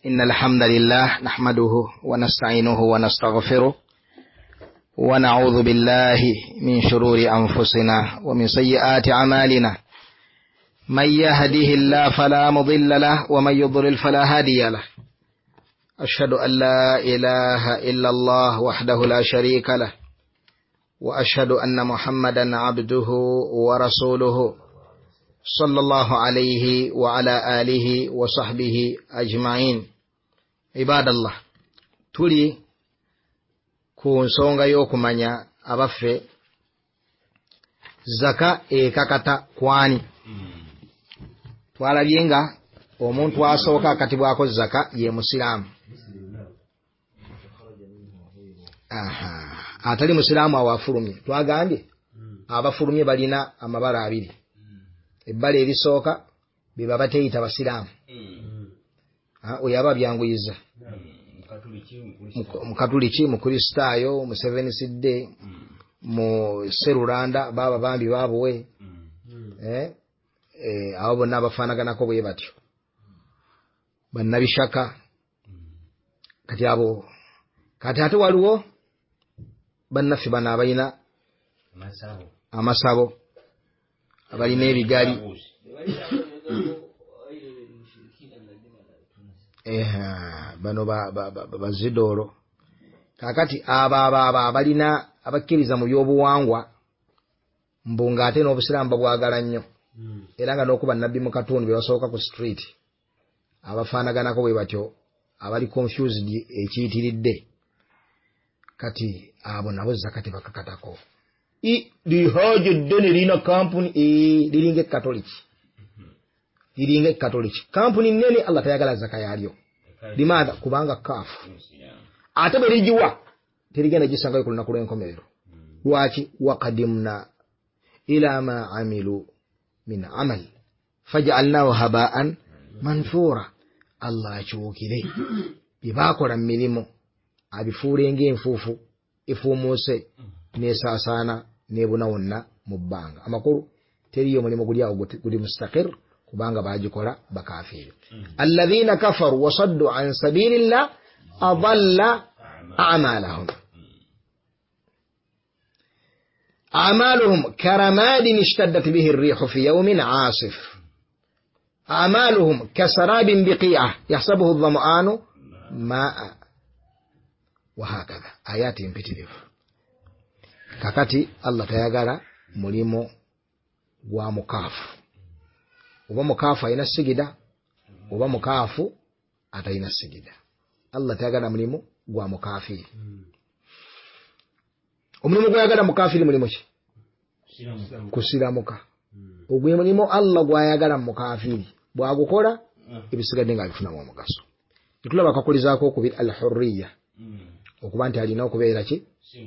إن الحمد لله نحمده ونستعينه ونستغفره ونعوذ بالله من شرور أنفسنا ومن سيئات أعمالنا من يهده الله فلا مضل له ومن يضلل فلا هادي له أشهد أن لا إله إلا الله وحده لا شريك له وأشهد أن محمدا عبده ورسوله صلى الله عليه وعلى آله وصحبه أجمعين. عباد الله, tuli ku nsonga y'okumanya abaffe zaka ekakata kwani. Twalabye nga omuntu asooka akatibwako zaka ye musiraamu. Atali musiraamu awafulumye. Twagambye abafulumye balina amabala abiri. Ebbala erisooka be baba teyita basiraamu. Oyo aba byanguyiza. Mukatuliki, mukristaayo, mu Seventh Day, mu Serulanda baba bambi babuwe. Abo bonna abafaanaganako bwe batyo. Bannabishaka kati abo kati ate waliwo bannaffe bano abalina amasabo abalina ebigali bano bazidoolo. Kakati abo abalina abakkiriza mu byobuwangwa mbu ng'ate n'obusiraamu babwagala nnyo era nga n'okuba nabbi mu katundu be basooka ku street abafaanaganako bwe batyo abali confused ekiyitiridde. Kati abo nabo zakati bakakatako. Lihaja eddene lirina kampuni liringa ekatoliki. Liringa ekatoliki. Kampuni nnene Allah tayagala zaka yalyo. Limaadha kubanga kaafu. Ate bwe ligiwa terigenda gisangayo ku lunaku lw'enkomerero. Lwaki? Waqadimna ila ma amilu min amal faj'alnahu haba'an manthura. Allah akyukire bye baakola mu mirimu abifuule ng'enfuufu efuumuuse n'esaasaana n'ebuna wonna mu bbanga. Amakulu teriyo mulimu guli awo guli mustaqir kubanga baagikola bakafiiri. Alladhina kafaru wa saddu an sabilillah adalla a'malahum. أعمالهم كرماد اشتدت به الريح في يوم عاصف. أعمالهم كسراب بقيعة يحسبه الظمآن ماء. وهكذا آيات mpitirivu. Kakati Allah tayagala mulimo gwa mukaafu. Oba mukaafu alina sigida oba mukaafu atalina sigida. Allah tayagala mulimo gwa mukafiri. Omulimu gwayagala mukafiri mulimu ki? Kusiramuka. Ogwe mulimo Allah gwayagala mukafiri bwagukola ebisigadde nga bifunamu omugaso. Tulaba akakulizaako okubiri al-hurriya okuba nti alina okubeera ki?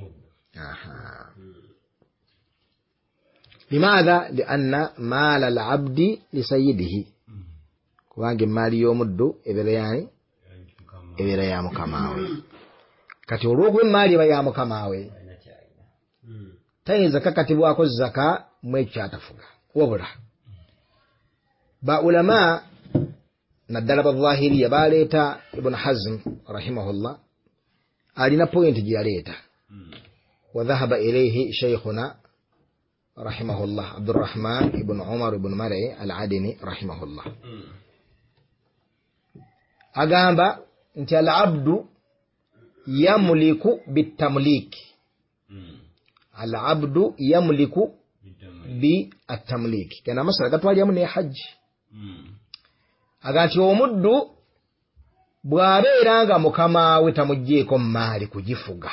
Limaadha? Lianna maala al-abdi lisayidihi. Kubanga emaali y'omuddu ebeera ya mukamaawe. Kati olw'okuba emaali eba ya mukamaawe tayinza kakatibwako zaka mwekyo atafuga. Wabula ba ulama naddala bazahiriya baleeta Ibn Hazm rahimahullah alina point gye yaleeta. Wa dhahaba ilayhi shaykhuna rahimahullah Abdurrahman ibn Umar ibn Mar'i al-Adini rahimahullah. Agamba nti al-abdu yamliku bitamlik. Al-abdu yamliku bi at-tamlik. Kana masala gatwalyamu ne hajji. Agati omuddu bw'abeeranga mukama we tamuggyeko maali kugifuga.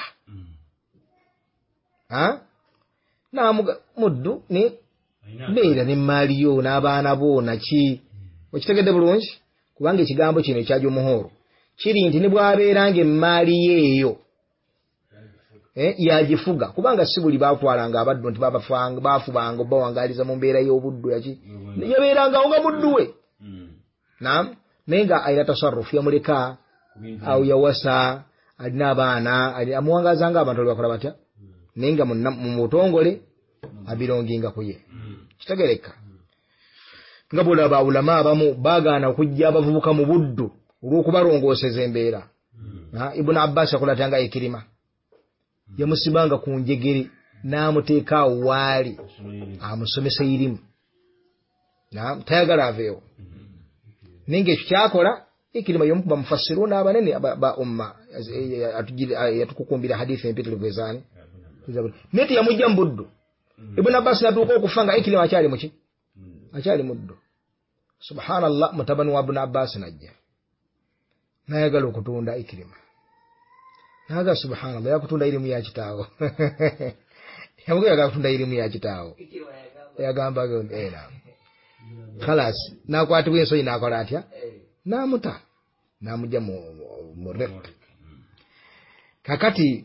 Na muddu ne beera ne maali yo n'abaana bo naki. Okitegedde bulungi? Kubanga ekigambo kino ekyajja omuhoro kiri nti ne bw'abeeranga emaali yeeyo yagifuga. Kubanga si buli baatwalanga abaddu nti baafubanga obawangaliza mu mbeera y'obuddu yaki yabeerangawo nga muddu we. Naam, naye nga alina tasarrufu yamuleka awo yawasa alina abaana amuwangazanga abantu alibakola batya naye nga mu butongole abironginga ku ye. Kitegereka nga bulaba ulama abamu baagaana okujja abavubuka mu buddu olw'okubalongooseza embeera. Ibn Abbas akola tanga Ikirima yamusibanga ku njegere n'amuteeka awo waali amusomesa irimu tayagala aveewo. Naye ng'ekyo kyakola Ikirima y'omu ku bamufassiruuna abanene ba umma yatukukumbira hadithi empitirivu ezaani naye teyamujja mu buddu. Ibn Abbas natuuka okufa nga Ikirima akyali muki akyali muddu. Subhanallah, mutabani wa Ibn Abbas najja nayagala okutunda Ikirima naga subhanallah yakutunda irimu ya kitaawo yamugera kutunda irimu ya kitaawo yagamba era khalas nakwatibwa ensonyi nakola atya namuta namujja mu rek. Kakati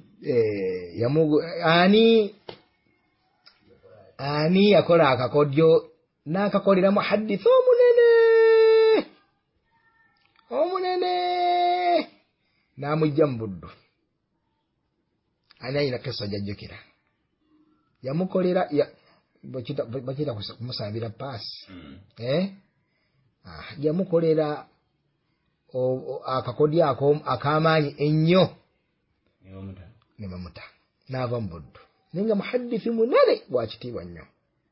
ani yakola akakodyo n'akakolera muhaddith omunene namujja mu buddu. Ani ayina kisa jajjukira yamukolera bakita kumusambira paasi yamukolera akakodyo ak'amaanyi ennyo ne bamuta n'ava mu buddu naye nga muhaddithi munene wa kitiibwa nnyo.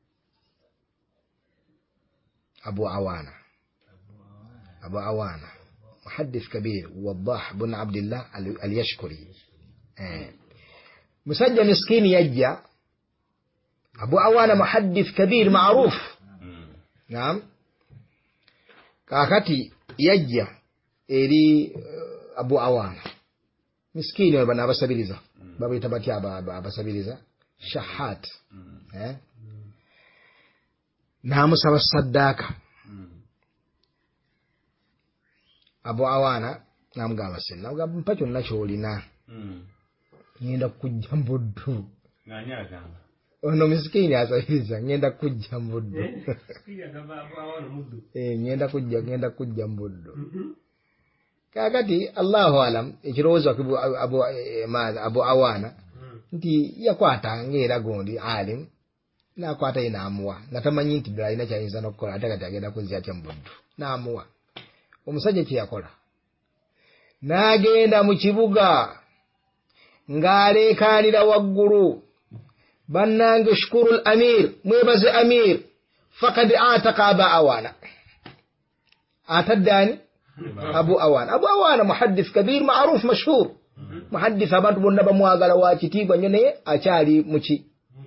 Abu Awana muhaddith kabir Waddah bin Abdillah al-Yashkuri musajja miskini yajja. Abu Awana muhaddith kabir ma'ruf. Naam. Kakati yajja eri Abu Awana miskini bana abasabiriza babayita batya abasabiriza shahat namusaba saddaaka. Abu Awana namugamba sinna namugamba mpa kyonna ky'olina ngenda kujja mu buddu. Ono miskini asabiriza ngenda kujja mu buddu ngenda kujja mu buddu. Kakati Allahu alam ekirowoozo Abu Awana nti yakwata ng'era gondi alim nakwata ye n'amuwa nga tamanyi nti ddala alina kyayinza n'okukola ate kati agenda kuzza atya mu buddu n'amuwa. Omusajja kye yakola n'agenda mu kibuga ng'aleekaanira waggulu bannange shukuru al-amir mwebaze amir faqad ataka Aba Awana ataddaani Abu Awana muhaddith kabir ma'ruf mashhur muhaddith abantu bonna bamwagala wa kitiibwa nnyo naye akyali muki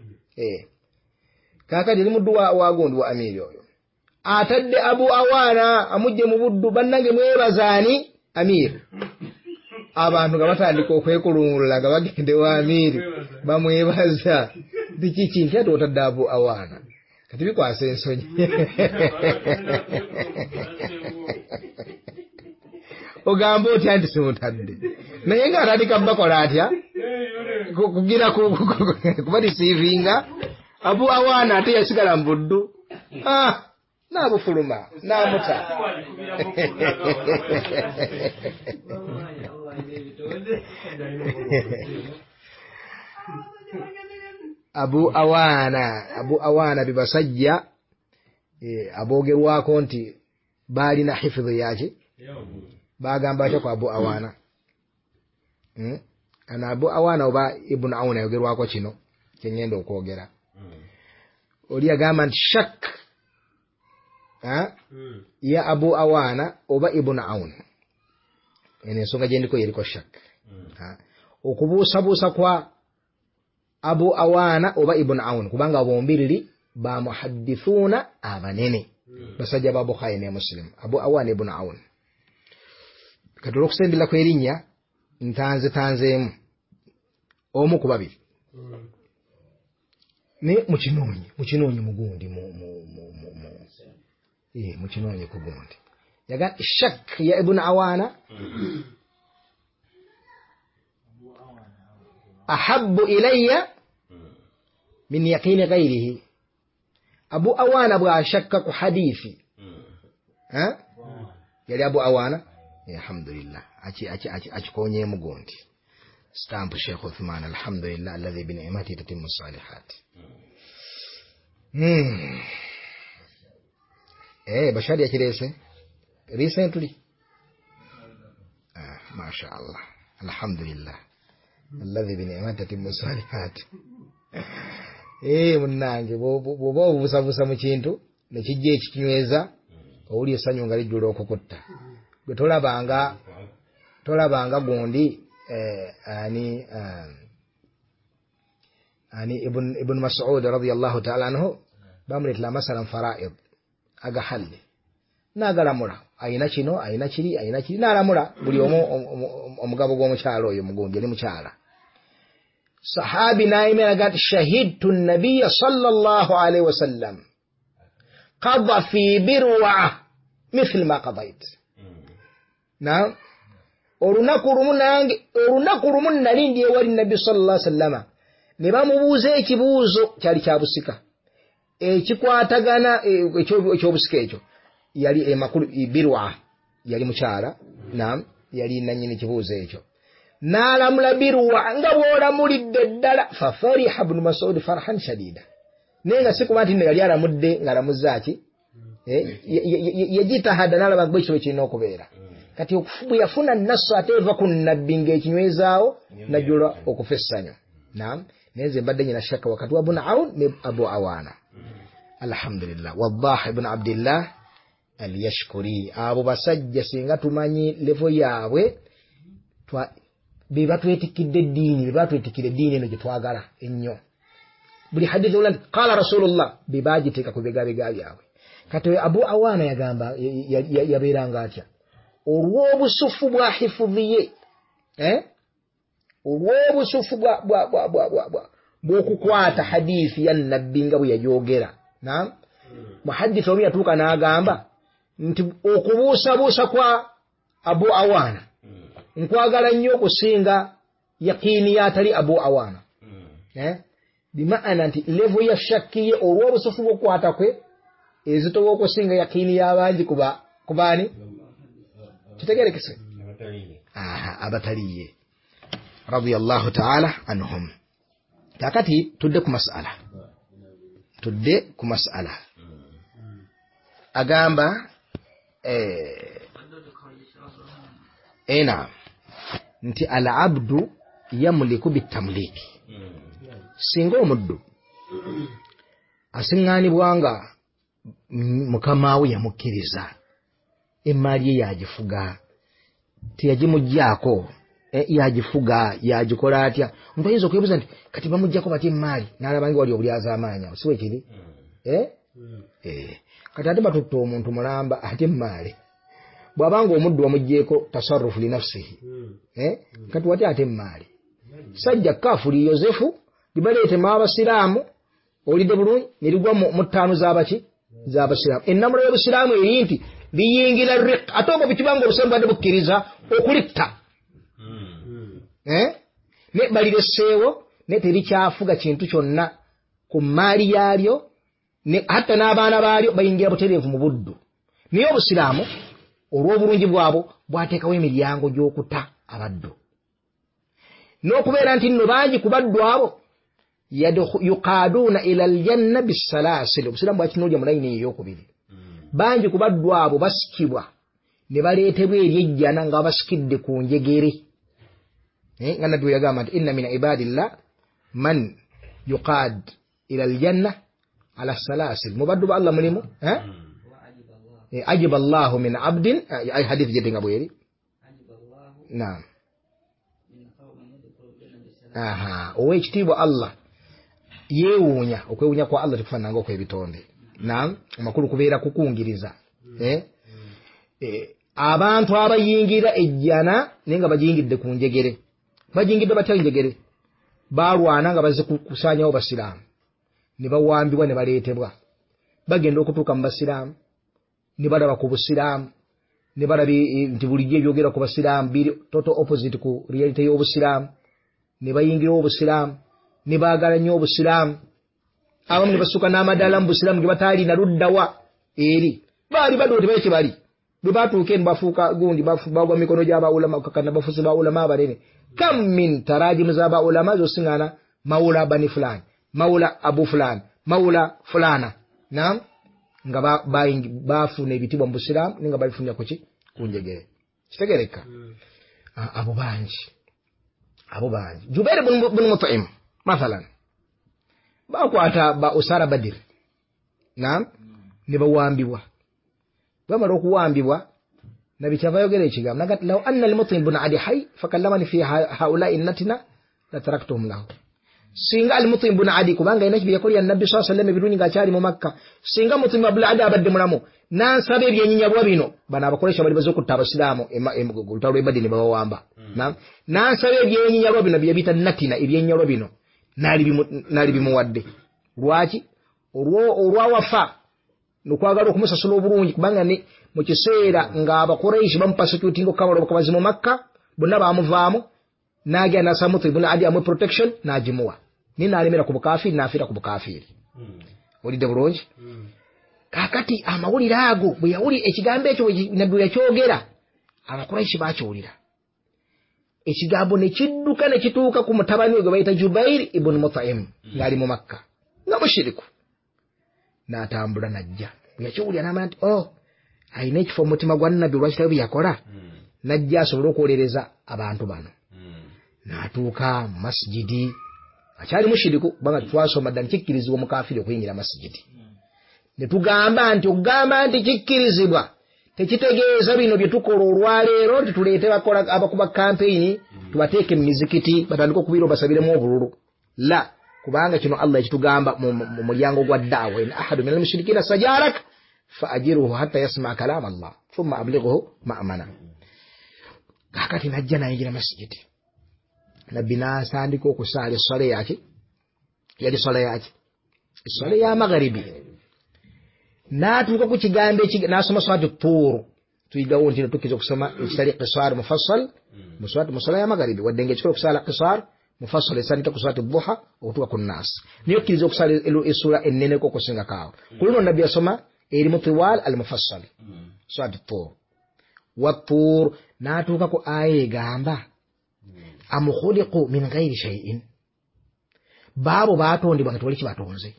kakati ali muddu wa gondi wa amiri oyo atadde Abu Awana amujje mu buddu bannange mwebazaani amir. Abantu nga batandika okwekulungulula nga bagende wa amiri bamwebaza bikiki nti ate otadde Abu Awana kati bikwasa ensonyi. Ogamba otya nti simutadde naye nga atandika bakola atya kugira kubarisiivinga. Abu Awana ate yasigala mu buddu n'abufuluma n'amuta. Abu Awana bibasajja aboogerwako nti baalina hifidhi yaki bagamba atya ku Abu Awana. Ana Abu Awana oba Ibn Aun ayogerwako kino kyengenda okwogera. Oli agamba nti shak ya Abu Awana oba Ibn Aun eno ensonga gyendiko yeriko shak. Okubuusabuusa kwa Abu Awana oba Ibn Aun kubanga bombiriri ba muhaddithuuna abanene basajja ba Bukhari ne Muslim. Abu Awana Ibn Aun kati olw'okusembera kw'erinnya ntanzeemu omu ku babiri ne mukinoonyi mugundi mukinoonyi ku gundi yaga shak ya Ibn Awana ahabbu ilayya min yaqini ghayrihi. Abu Awana bw'ashakka ku hadithi yali Abu Awana alhamdulillah akikonyeemu gundi stamp Sheikh Uthman alhamdulillah alladhi bi ni'matihi tatimmu salihat. Bashari yakirese recently masha Allah alhamdulillah alladhi bi ni'mati tatimmu salihat munnange bwoba obusabusa mu kintu nekijja ekikinyweza owuli essanyu nga lijjula okukutta gwe tolabanga gundi ani ibn Mas'ud radiyallahu ta'ala anhu bamuletera masalan fara'id agahalle n'agalamula ayina kino ayina kiri n'alamula buli omugabo gw'omukyalo oyo mugundi ali mukyala sahabi naimera gati shahidtu nabiyya sallallahu alaihi wasallam qada fi birwa mithl ma qadait na olunaku lumu nali ndi ewali nabbi sallallahu alaihi wasallama ne bamubuuza ekibuuzo kyali kya busika ekikwatagana ekyobusika ekyo yali emakulu birwa yali mukyala naam yali nanyini kibuuzo ekyo n'alamula birwa nga bw'olamulidde ddala fafariha ibn Mas'ud farhan shadida naye nga si kuba nti nno yali alamudde ng'alamuzzaaki yajitahada n'alaba gwe ekyo kirina okubeera kati bwe yafuna nasu ate eva ku nabbi ng'ekinywezaawo najjula okufa essanyu naam naye nze mbadde nyina shakka wakati wa Ibn Awn ne Abu Awaana alhamdulillah Waddah ibn Abdillah al-Yashkuri abo basajja singa tumanyi levo yaabwe bebatwetikidde eddiini eno gye twagala ennyo buli hadithi olandi qala rasulullah bebagiteeka ku bigabega byabwe kati Abu Awaana yagamba yabeeranga atya olw'obusufu bwa hifudhiye olw'obusufu bw'okukwata hadithi ya nabbi nga bwe yayogera naam muhaddithi omu yatuuka n'agamba nti okubuusabuusa kwa Abu Awaana nkwagala nnyo okusinga yaqiini yatali Abu Awaana bimaana nti levo ya shakkiye olw'obusufu bw'okukwata kwe ezitoba okusinga yaqiini y'abangi kubaani kitegerekese abataliye radiyallahu ta'ala anhum kakati tudde ku mas'ala agamba ena nti al-abdu yamliku bitamliki singa omuddu asiŋŋaanibwanga mukama we yamukkiriza emaali ye yagifuga teyagimuggyako yagifuga yagikola atya omuntu ayinza okwebuuza nti kati bamuggyako batya emaali n'alabanga wali obulyaza amaanyi awo siwe kiri kati ate batutta omuntu mulamba ate emaali bw'abanga omuddu omuggyeko tasarrufu linafsihi kati wate ate emaali sajja kafuli Yozefu libaleetemu abasiraamu olidde bulungi ne ligwa mu ttaanu z'abasiraamu ennamula y'obusiraamu eri nti liyingira riq ate obwo bikibanga obusiraamu bwadde bukkiriza okulitta ne balireseewo ne terikyafuga kintu kyonna ku maali yaalyo hatta n'abaana baalyo bayingira butereevu mu buddu naye obusiraamu olw'obulungi bwabwo bwateekawo emiryango gy'okutta abaddu n'okubeera nti nno bangi ku baddu abo yuqaaduuna ila aljanna bisalaasili obusiraamu bwakinuulya mu layini ey'okubiri bangi ku baddu abo basikibwa ne baleetebwa eri ejjana nga basikidde ku njegere nga nabbi we yagamba nti inna min ibadillah man yuqaad ila aljanna ala salaasil mu baddu ba Allah mulimu ajiba Allahu min abdin ay hadith jedde nga bweri naam ow'ekitiibwa Allah yeewuunya okwewuunya kwa Allah tekufaananga okw'ebitonde naam amakulu kubeera kukungiriza abantu abayingira ejjana naye nga bagiyingidde ku njegere bagiyingidde batya njegere baalwana nga bazze kusaanyawo basiraamu ne bawambibwa ne baleetebwa bagenda okutuuka mu basiraamu ne balaba ku busiraamu ne balaba nti bulijjo ebyogera ku basiraamu biri total opposite ku reality y'obusiraamu ne bayingirawo obusiraamu ne baagala nnyo obusiraamu abamu ne basuka n'amadaala mu busiraamu ge bataalina luddawa eri baali badoote bale kye bali bwe baatuuka eno bafuuka gundi bagwa mikono gy'abaulama kakana bafuzi baulama abanene kam min tarajimu z'abaulama zosiŋŋaana mawula bani fulani mawula abu fulani mawula fulana naam nga baafuna ebitibwa mu busiraamu ne nga babifunira ku njegere kitegereka abo bangi Jubair bin Mut'im mathalan bakwata ba usara Badir naam ne bawambibwa bamara okuwambibwa nabi kyavayogera ekigambo nagati law anna al-Mut'im bin Adi hayy fakallamani fi haula'i natina la taraktuhum lahu singa al-Mut'im bin Adi kubanga ina kibi yakoli annabi sallallahu alaihi wasallam biruni ngachali mu Makka singa Mut'im bin Adi abadde mulamu nansabe ebyenyinyabwa bino bana abakolesha bali bazokutta abasilamu gultalo ebadde ne bawamba nansabe ebyenyinyabwa bino byebita natina ebyenyinyabwa bino nali bimuwadde lwaki olwawafa nokwagala okumusasula obulungi kubanga ne mu kiseera nga abakoreishi bamupa security ngo kamalo bakabazi mu Makka bonna bamuvaamu naja na Mut'im ibn Adi amu protection najimuwa nina alemera ku bukafiri nafira ku bukafiri olide bulungi kakati amawulire ago bwe yawuli ekigambo ekyo nabbi yakyogera abakoreishi bakyowulira ekigambo ne kidduka ne kituuka ku mutabani we bayita Jubair ibn Mut'im ngali mu Makka nga mushiriku n'atambula najja yakyowulira n'amanya nti ayina ekifo mu mutima gwa nabbi lwaki tabi yakola najja asobole okwolereza abantu bano n'atuuka mu masjidi akyali mushiriku banga twasoma ddala kikkirizibwa omukafiri okuyingira masjidi ne tugamba nti okugamba nti kikkirizibwa tekitegeeza bino bye tukola olwaleero nti tuleete bakola abakuba kampeyini tubateeke mu mizikiti batandika okubira basabiremu obululu la kubanga kino Allah ekitugamba mu mulyango gwa da'wa in ahadu min al-mushrikina sajarak fa'ajiruhu hatta yasma' kalam Allah thumma ablighuhu ma'mana kakati najja nayingira masjidi nabbi n'asandika okusaala essala yake yali essala ya magharibi n'atuuka ku kigambo n'asoma swatu Tur tuyigawo nti tukiza okusoma ekitali qisar mufassal musala ya magharibi wadde ng'ekikola okusaala qisar mufassal esandika ku swatu Duha okutuuka ku Nas niyo kkiriza okusaala essula enneneko okusinga kaawo ku luno nabbi yasoma erimu tiwal al mufassal swatu Tur wa Tur n'atuuka ku aya egamba am khuliqu min ghairi shay'in baabo baatondebwa nga tewali kibatonze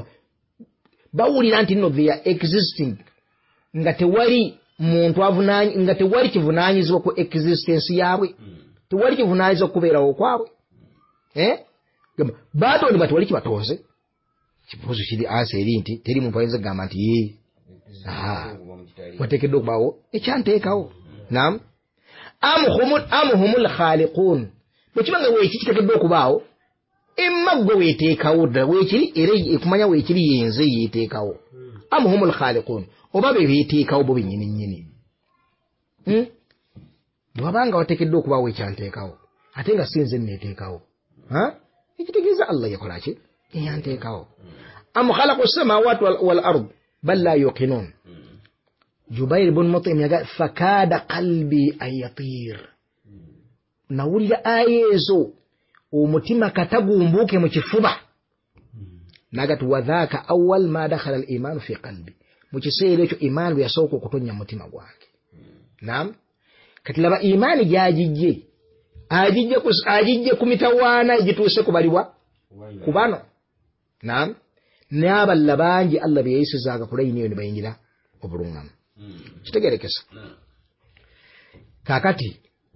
bawulira nti no they are existing nga tewali muntu avunanyi nga tewali kivunaanyizibwa ku existence yaabwe tewali kivunaanyizibwa kubeerawo kwabwe baatondebwa tewali kibatonze kibuuzo kiri ansi eri nti teri muntu ayinza kugamba nti wateekeddwa okubaawo ekyanteekawo nam am humul khaliqun bwekibanga weeki kiteekeddwa okubaawo emma gwe weeteekawo ddala weekiri era ekumanya weekiri yenze yeeteekawo am humul khaliqun oba be beeteekawo bo bennyini nnyini bwabanga wateekeddwa okubaawo ekyanteekawo ate nga sinze neeteekawo ekitegeeza Allah yakola ki eyanteekawo am khalaqu samawati wal ard bal la yuqinun Jubair ibn Mut'im yaga fakada qalbi an yatir nawulira ayezo omutima katagumbuke mu kifuba nagati wadhaka awwal ma dakhala al-iman fi qalbi mu kiseera ekyo iman yasooka okutonya mu mutima gwange naam kati laba imani ajijje ku mitawaana egituuse kubalibwa ku bano naam n'aballa bangi Allah bye yayisizaaga kulayini eyo ne bayingira obulungamu kitegerekesa kakati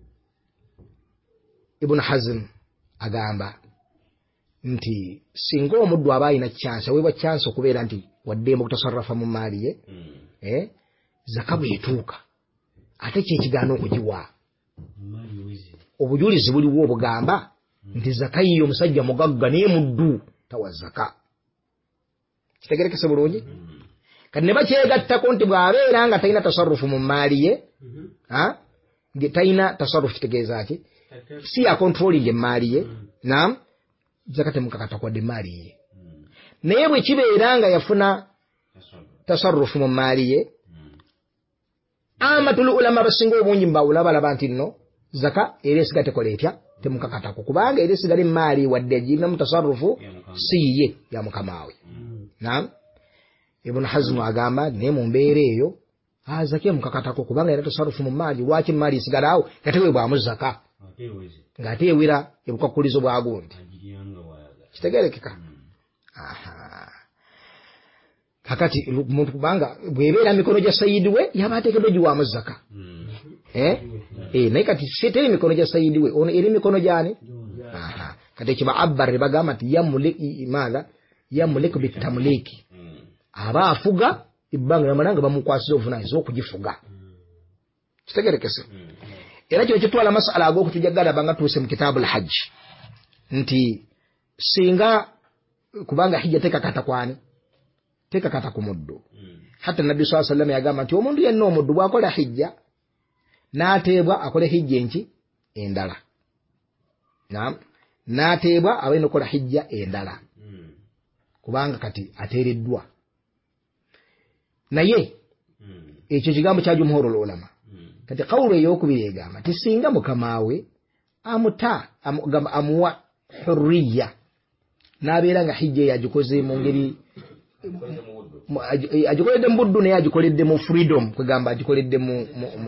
Ibn Hazm agamba nti singa omuddu aba ayina chance weebwa chance okubeera nti waddemba okutasarrafa mu maali ye zaka bwetuuka ate kyekigaana okugiwa obujulizi buliwo obugamba nti zaka yiyo omusajja mugagga naye muddu tawa zaka kitegerekese bulungi kati ne bakyegattako nti bw'abeera nga talina tasarrufu mu maali ye talina tasarrufu kitegeeza ki si ya controlling emaali ye naam zakate mukakata kwa maali ye naye bwe kibeera nga yafuna tasarrufu mu maali ye amatul ulama basinga obungi mbawula balaba nti nno zaka era esigate kola etya temukakatako kubanga era esigale maali wadde agirina mu tasarrufu si ye ya mukamaawe naam Ibn Hazm agamba naye mu mbeera eyo zaka mukakatako kubanga era tasarrufu mu maali lwaki maali esigalawo yateweebwamu zaka ng'ate ewera ebukwakulizo bwa gundi kitegerekeka kakati omuntu kubanga bw'ebeera mikono gya sayidi we yaba ateekeddwa giwaamu zaka naye kati teri mikono gya sayidi we ono eri mikono gyani kati ekyo baabbari bagamba nti yamuliku bitamuliki aba afuga ebbanga lyamala nga bamukwasiza obuvunaanyizibwa okugifuga kitegerekese era kino kitwala masala ag'okutujagala banga tuuse mu kitaabul hajji nti singa kubanga hijja tekakata kwani tekakata ku muddu hatta nabbi sallallahu alayhi wasallam yagamba nti omuntu yenna omuddu bw'akola hijja n'ateebwa akole hijja enki endala n'ateebwa abalina okukola hijja endala kubanga kati ateereddwa naye ekyo kigambo kya jumhurul ulama kati qawlu ey'okubiri egamba ti singa mukamaawe amuwa hurriya n'abeera nga hijja yagikoze mu ngeri agikoledde mu buddu naye agikoledde mu freedom kwegamba agikoledde mu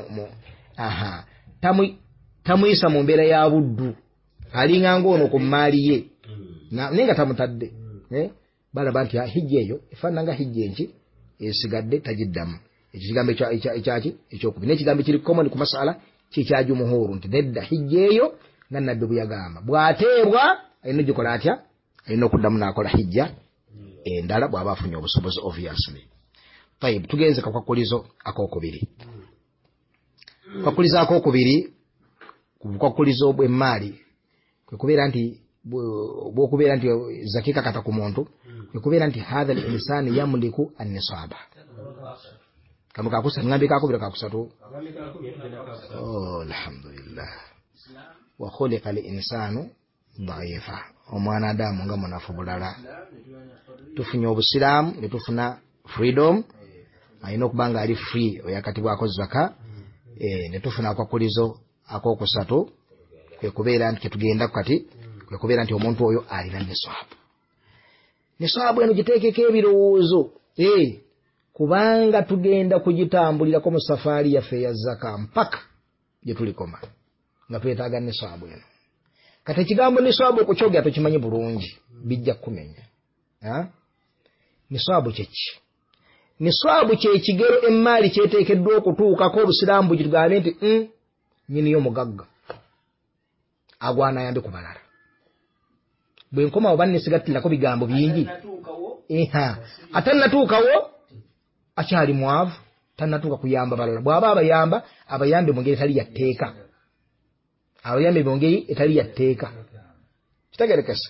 tamuyisa mu mbeera ya buddu alinga ng'ono ku maali ye naye nga tamutadde balaba nti hijja eyo efaanana nga hijja enki esigadde tagiddamu ekyo kigambo ekyaki ekyokubiri n'ekigambo kiri common ku masala kikya jumuhuru nti nedda hijja eyo nga nabbi bwe yagamba bw'ateebwa alina ogikola atya alina okuddamu n'akola hijja endala bw'aba afunye obusobozi obviously. Tayib, tugenze kakwakulizo akokubiri. Kakwakulizo akokubiri kubukwakulizo bw'emmaali kwe kubeera nti bw'okubeera nti zakika kata ku muntu kwe kubeera nti hadha al-insani yamliku an-nisaba. Kama kakusa ngambi kakubira kakusatu. Alhamdulillah. Wa khuliqa al-insanu dha'ifa. Omwana adamu nga munafu bulala. Tufunye obusiramu ne tufuna freedom ayina okubanga ali free oyakatibwako zaka ne tufuna akwakulizo akokusatu kwe kubeera nti tugenda kati kwe kubeera nti omuntu oyo alina niswabu eno giteekeko ebirowoozo kubanga tugenda kugitambulirako mu safaari yaffe ya zaka mpaka gye tulikoma nga twetaaga niswabu eno kati ekigambo niswabu okukyogera tukimanyi bulungi bijja kumenya niswabu kyeki niswabu kye kigero emmaali kyeteekeddwa okutuukako obusiraamu bugitugambe nti nyiniyo mugagga agwana ayambe ku balala bwe nkoma oba nesigattirako bigambo bingi atannatuukawo akyali mwavu tannatuuka kuyamba balala bw'aba abayamba abayambe mu ngeri etali ya tteeka abayambe mu ngeri etali ya tteeka kitegerekesa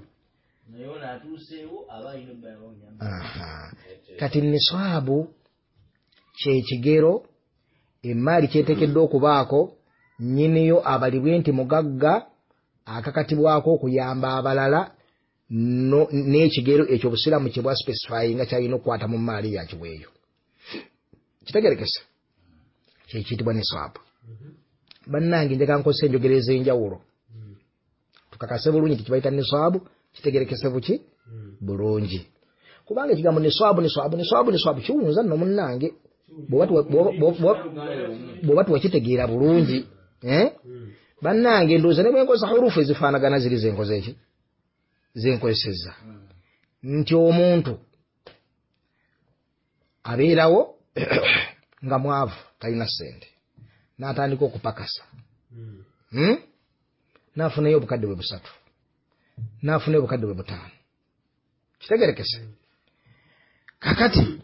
kati niswabu kye kigero emmaali kyeteekeddwa okubaako nyiniyo abalibwe nti mugagga akakatibwako okuyamba abalala n'ekigero ekyo obusiraamu kye bwa specifyinga kyalina okukwata mu mmaali yakibweyo kitegerekesa kyekiyitibwa niswabu. Bannange njagala nkozesa enjogereza enjawulo tukakase bulungi nti kibayita niswabu kitegerekese buki bulungi kubanga ekigambo niswabu kiwunza nno munnange bw'oba tuwakitegeera bulungi bannange ndowooza ne bwe nkozesa hurufu ezifaanagana ziri zenkoze eki zenkozesezza nti omuntu abeerawo nga mwavu talina ssente n'atandika okupakasa n'afunayo obukadde bwe 3 n'afunayo obukadde bwe 5 kitegerekese kakati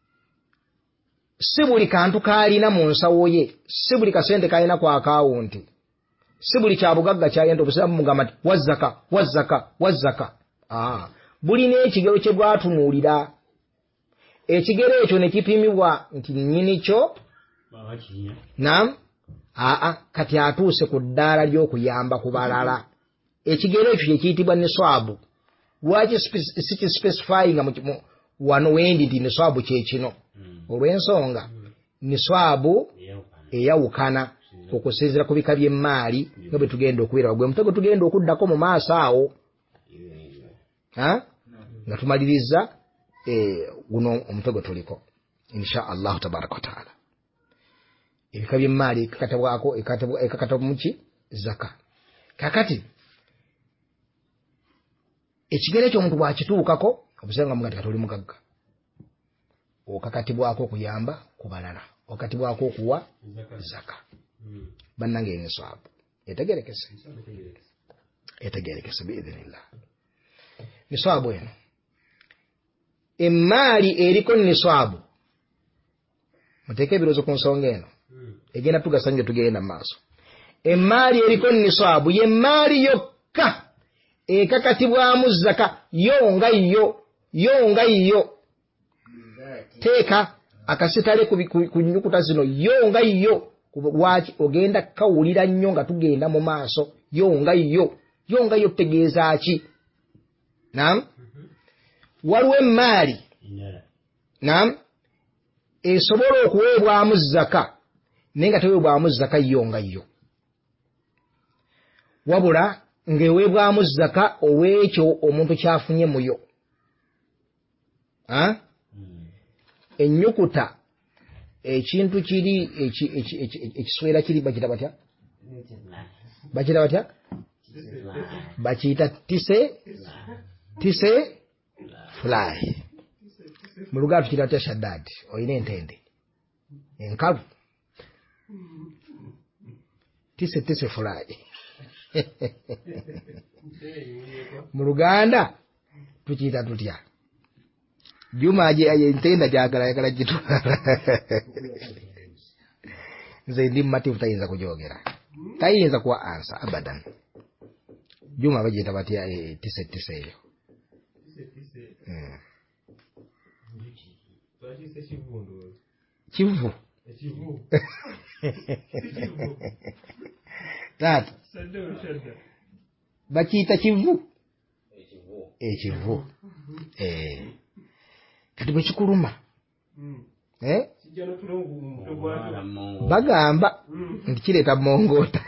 si buli kantu kaalina mu nsawo ye si buli kasente kalina ku akawunti si buli kyabugagga kyayenda obusiraamu mugamba nti wazzaka bulina ekigero kye bwatunuulira ekigero ekyo ne kipimibwa nti nnyini kyo kati atuuse ku ddaala ly'okuyamba ku balala ekigero ekyo kyekiyitibwa niswabu. Lwaki sikispecifyinga wano wendi nti niswabu kyekino olw'ensonga niswabu eyawukana okusinziira ku bika by'emmaali nga bwe tugenda okubeera gwe mutego tugenda okuddako mu maaso awo nga tumaliriza guno omutego tuliko insha allahu tabaraka wa taala. Ebika by'emmaali ekakatabwa muki zaka. Kakati ekigero ekyo omuntu bw'akituukako obusanga mugati kati oli mugagga okakatibwako okuyamba ku balala okakatibwako okuwa zaka bannange niswabu etegerekese biidhinillah. Niswabu eno emaali eriko niswabu muteeke ebirozo ku nsonga eno egenda tugasa nnyo tugenda mu maaso. Emaali eriko niswabu ye maali yokka ekakatibwamu zaka yonga yo teeka akasitale ku nnyukuta zino yonga yo. Lwaki ogenda kawulira nnyo nga tugenda mu maaso. Yonga yo tegeeza ki? Naam, waliwo emaali naam esobola okuweebwamu zaka naye nga teweebwamu zaka yonga yo, wabula ng'eweebwamu zaka ow'ekyo omuntu kyafunye muyo. Ennyukuta ekintu kiri ekiswera kiri bakita batya? Bakiyita tise fly. Mu Luganda tukiyita batya? Shaddadi. Olina entende enkalu tise fly. Mu Luganda tukiyita tutya? Juma entenda gyagalayagala gitwala. Nze ndi mumativu tayinza kujogera, tayinza kuwa ansa abadan. Juma bagiyita batya tise eyo? Kivu. Tata bakiyita kivu. Ekivu kati bwe kikuluma bagamba nti kireeta mongota.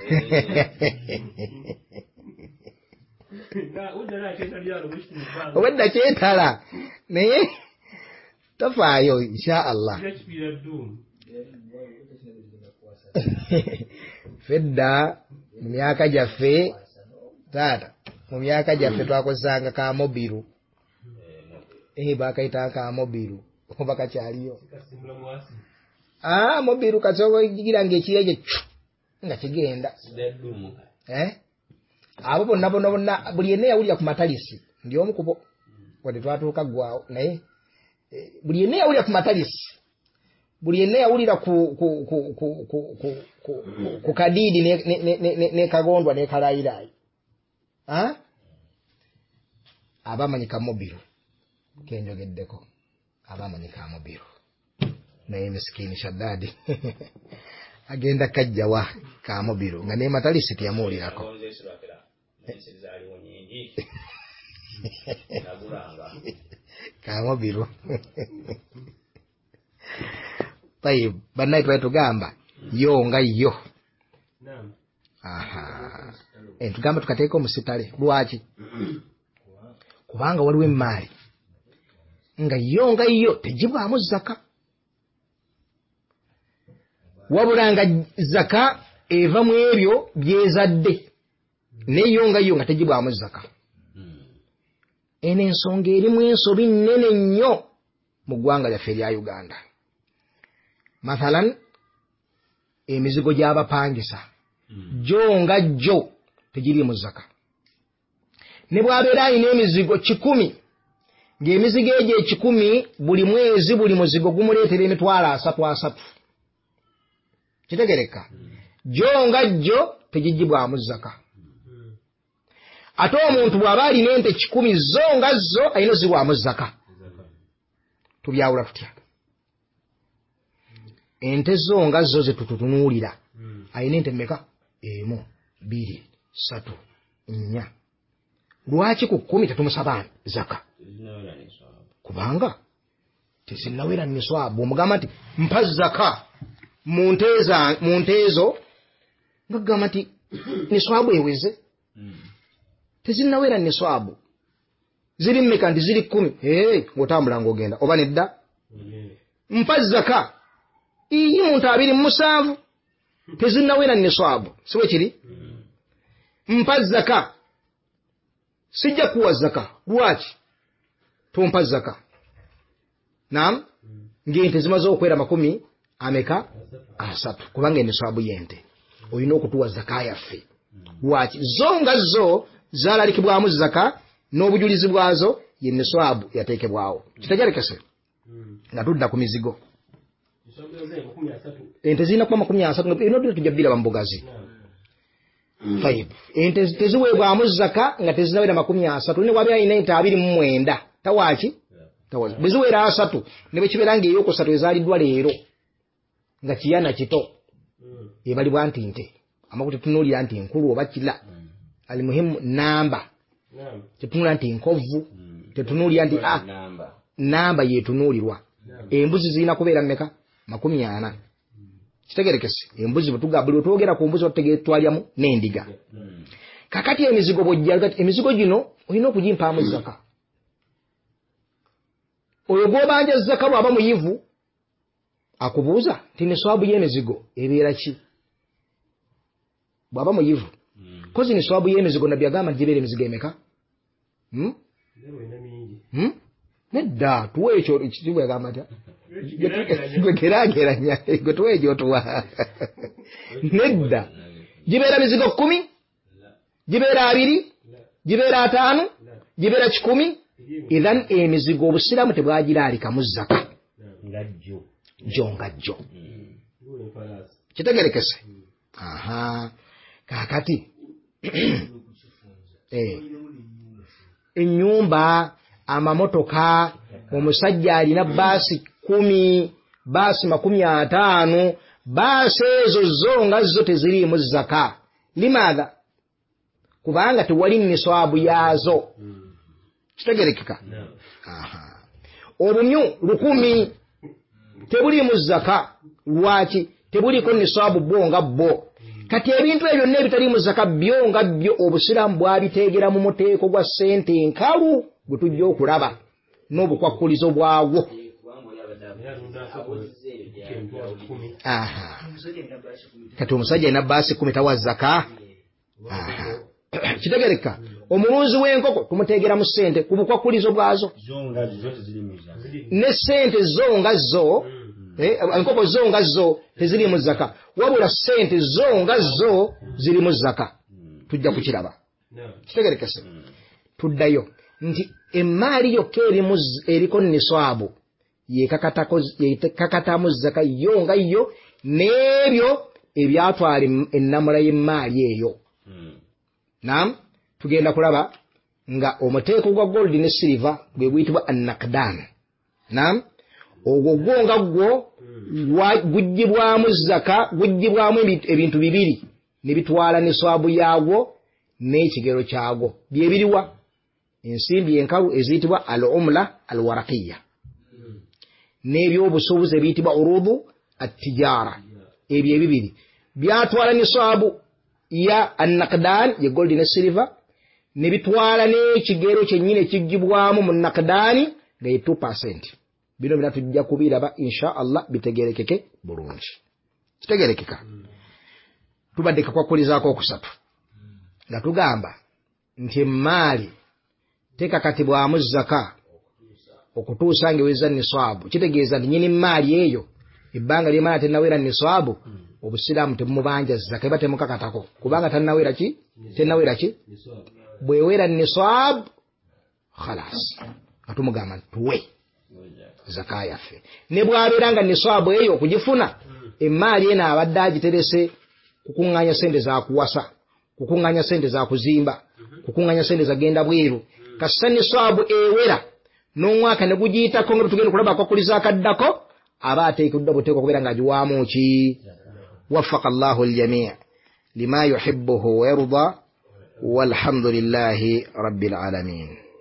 Obwedda kyetala naye tofaayo insha Allah. Fedda mu myaka gyaffe taata, mu myaka gyaffe twakozesanga ka mobiru. Bakayita ka mobiru oba kakyaliyo. Mobiru kasobola ng'ekireje nga kigenda. Abo bonna buli yenna yawulira ku matalisi ndi omu kubo wadde twatuuka ggwawo naye buli yenna yawulira ku matalisi, buli yenna yawulira ku kadiidi ne kagondwa ne kalayirayi. Abamanyi ka mobiru kenjogeddeko, abamanyi ka mobiru naye miskini Shaddadi agenda kajjawa ka mobiru nga ne matalisi teyamuwulirako. Ka mobiru tayi bannaye twali tugamba yonga yo. Tugamba tukateeka omusitale. Lwaki? Kubanga waliwo emaali nga yonga yo tegibwamu zaka, wabula nga zaka eva mu ebyo byezadde neyonga yo nga tegibwamu zaka. Eno ensonga erimu ensobi nnene nnyo mu ggwanga lyaffe erya Uganda. Mathalan, emizigo gy'abapangisa gyo nga gyo tegiriimu zaka. Ne bw'abeera alina emizigo 100, ng'emizigo egyo 100 buli mwezi buli muzigo gumuleetera $3,000. Kitegereka? Gyo nga gyo tegigibwamu zaka. Ate omuntu bw'aba alina ente 10 zo nga zo alina zibwamu zaka. Tubyawula tutya? Ente zo nga zo ze tutunuulira alina ente mmeka? 1, 2, 3, 4. Lwaki ku 10 tetumusaba zaka? Kubanga tezinnawera niswabu. Omugamba nti mpa zaka mu nte ezo nga kugamba nti niswabu eweze. Tezinnawera niswabu. Ziri mmeka? Nti ziri 10. Ng'otambula ng'ogenda oba nedda? Mpa zaka iyi muntu 27 tezinnawera niswabu. Si bwe kiri? Mpa zaka. Sijja kuwa zaka. Lwaki? Tompa zaka. Naam, ng'ente zimaze okwera 10 ameka? 3. Kubanga eniswabu y'ente olina okutuwa zaka yaffe. Lwaki zonga zo zalalikibwamu zaka n'obujulizi bwazo ye niswabu yateekebwawo. Kitegerekese nga tudda ku mizigo ente zirina kuba 30 eno tujja biraba mu bugazi. Fayib ente teziweebwamu zaka nga tezinawera 30 ne wabya ine ente 29 tawaki bwe ziwera 3 ne bwe kibeera ng'eyokusatu ezaaliddwa leero nga kiyana kito ebalibwa nti nte amakuti tunuulira nti nkulu oba kila ali muhimu namba tetunula nti nkovu tetunuulira nti namba yetunuulirwa. Embuzi zirina kubeera mmeka 40. Kitegerekese embuzi bwe twogera ku mbuzi otutegetwalyamu n'endiga. Kakati emizigo bw'ojja emizigo gino olina okugimpaamu zaka. Oyo gw'obanja zaka bw'aba muyivu akubuuza nti niswabu y'emizigo ebeera ki? Bw'aba muyivu kozi niswabu y'emizigo nabbi agamba nti gibeera emizigo emeka? Nedda tuwe ekyo ekitibwa agamba atya gwe geraageranya gwe tuwe ekyo tuwa nedda gibeera mizigo 10 gibeera 2 gibeera 5 gibeera 10. Idhan emizigo obusiramu tebwagiraalikamu zaka jjo kitegerekese. Kakati ennyumba amamotoka omusajja alina baasi 10 baasi 50 baasi ezo zo nga zo teziriimu zaka. Limaadha? Kubanga tewali niswabu yaazo. Kitegerekeka. Obumyu 10 tebuliimu zaka. Lwaki? Tebuliko niswabu bwo nga bwo. Kati ebintu ebyo n'ebitaliimu zaka byo nga byo obusiraamu bwabiteegera mu muteeko gwa ssente enkalu gwe tujja okulaba n'obukwakkulizo bwagwo. Kati omusajja alina baasi 10 tawa zaka. Kitegereka omulunzi w'enkoko tumuteegera mu ssente ku bukwakkulizo bwazo ne ssente zo nga zo enkoko zo nga zo teziriimu zaka wabula ssente zo nga zo zirimu zaka. Tujja kukiraba. Kitegerekese tuddayo nti emmaali yokka eriko niswabu yekakatamu zaka yo nga yo n'ebyo ebyatwala ennamula y'emmaali eyo. Naam tugenda kulaba nga omuteeko gwa gold ne silver gwe guyitibwa an-naqdan. Naam ogwo gwo nga gwo gujjibwamu zaka gujjibwamu ebintu bibiri ne bitwala niswabu yaagwo n'ekigero kyagwo bye biriwa ensimbi enkalu eziyitibwa al-umla al-waraqiya n'ebyobusuubuzi ebiyitibwa urudu at-tijara. Ebyo ebibiri byatwala niswabu ya an-naqdan ye gold ne silver ne bitwala n'ekigero kyennyini ekigibwamu mu naqdani nga ye 2%. Bino bina tujja kubiraba insha Allah bitegerekeke bulungi. Kitegerekeka tubadde kakwakulizaako okusatu nga tugamba nti emmaali tekakatibwamu zaka okutuusa ng'eweza niswabu. Kitegeeza nti nnyini emmaali eyo ebbanga ly'emala tennawera niswabu obusiraamu temumubanja zaka eba temukakatako kubanga tennawera ki bwewera niswabu khalas atumugamba tuwe zaka yaffe. Ne bwabeera nga niswabu eyo okugifuna emmaali eno abadde agiterese kukuŋŋaanya sente za kuwasa kukuŋŋaanya sente za kuzimba kukuŋŋaanya sente zagenda bweru kassa niswabu ewera n'omwaka ne gugiyitako nga tugenda okulaba akwakuliza akaddako aba ateekeddwa buteeko okubeera ng'agiwaamu ki. وفق الله الجميع لما يحبه ويرضى والحمد لله رب العالمين.